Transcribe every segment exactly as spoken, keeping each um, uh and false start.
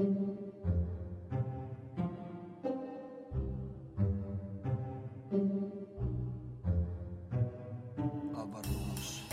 Avaruus.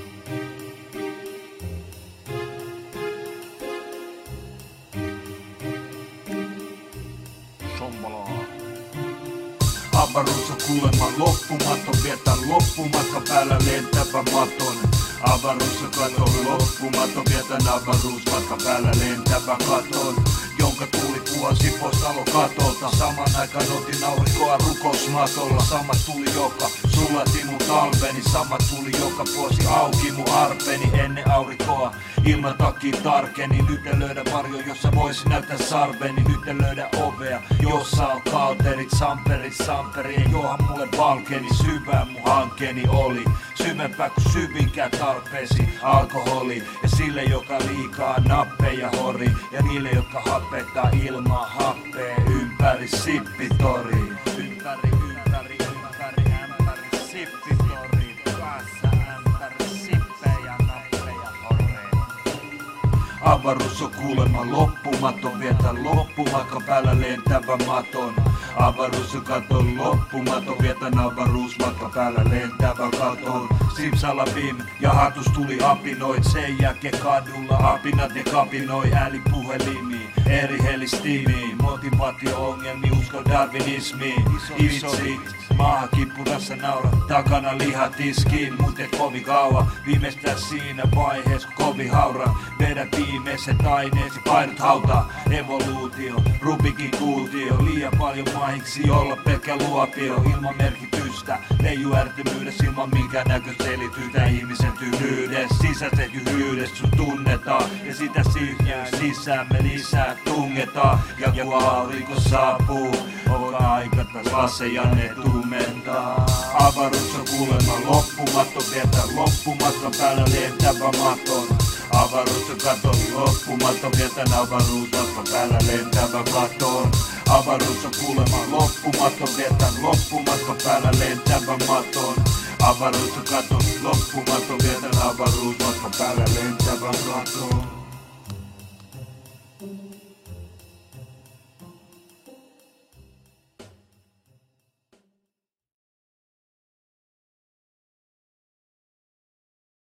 Sommalaa. Avaruus on kuulemma loppumaton, vietä loppumatka päällä lentävä maton. Avaruus on katon loppumaton, vietän avaruusmatka päällä lentävä katon, jonka tuuli puhalsi pois talo katolta. Saman aikaan otin aurinkoa rukousmatolla. Sama tuli joka sulati mun talveni. Sama tuli joka puosi auki mun arpeni. Ennen aurinkoa ilman takia tarkeni. Nyt en löydä varjo, jossa voisi näyttää sarveni. Nyt en löydä ovea, jossa on kalterit, samperit, samperien, johan mulle valkeni. Syvä mun hankkeeni oli, syvempää kuin syvinkään tarpeesi. Alkoholi ja sille, joka liikaa nappeja hori. Ja niille, jotka hapettaa ilmaa happea ympäri sippitori. Ympäri, ympäri, ympäri, ämpäri sippitori. Päässä ämpäri sippejä, nappeja horeen. Avaruus on kuulemma loppumaton, vietä loppumatka päällä lentävä maton. Avaruus on katon loppumaton, vietän avaruusmatka päällä lentävä katon. Simsalabim ja hatus tuli apinoit, sen jälkeen kadulla apinat ja kapinoi äälipuhelimiin. Eri helistimiin, motivaatio-ongelmiin, uskon darwinismiin. Itse maahan kippurassa naura, takana lihatiskiin. Mut et kovin kauan, viimeistään siinä vaiheessa kun kovin haura. Vedä viimeiset aineesi, painot hautaa. Evoluutio, Rubikin kuutio. Liian paljon mahiksi olla pelkkä luopio. Ilman merkitystä, leiju ärtymyydessä ilman minkään näköistä selitystä. Ihmisen tyhdyydessä, sisäisen jyhyydessä sun tunnetaan. Ja sitä siirtyy sisäämme lisää tungetaan. Ja kun aurinko saapuu, on aika taas laseja ne tumentaa. Avaruus on kuulemma loppumaton, vietä loppumatkan päällä lentävä maton. Avaruus on katon loppumaton, vietän avaruusmatkan päällä lentävä katon. Avaruus on kuulemma loppumaton, vietän loppumatkan päällä lentävä maton. Avaruus on katon loppumaton, vietän avaruusmatkan päällä lentävä katon.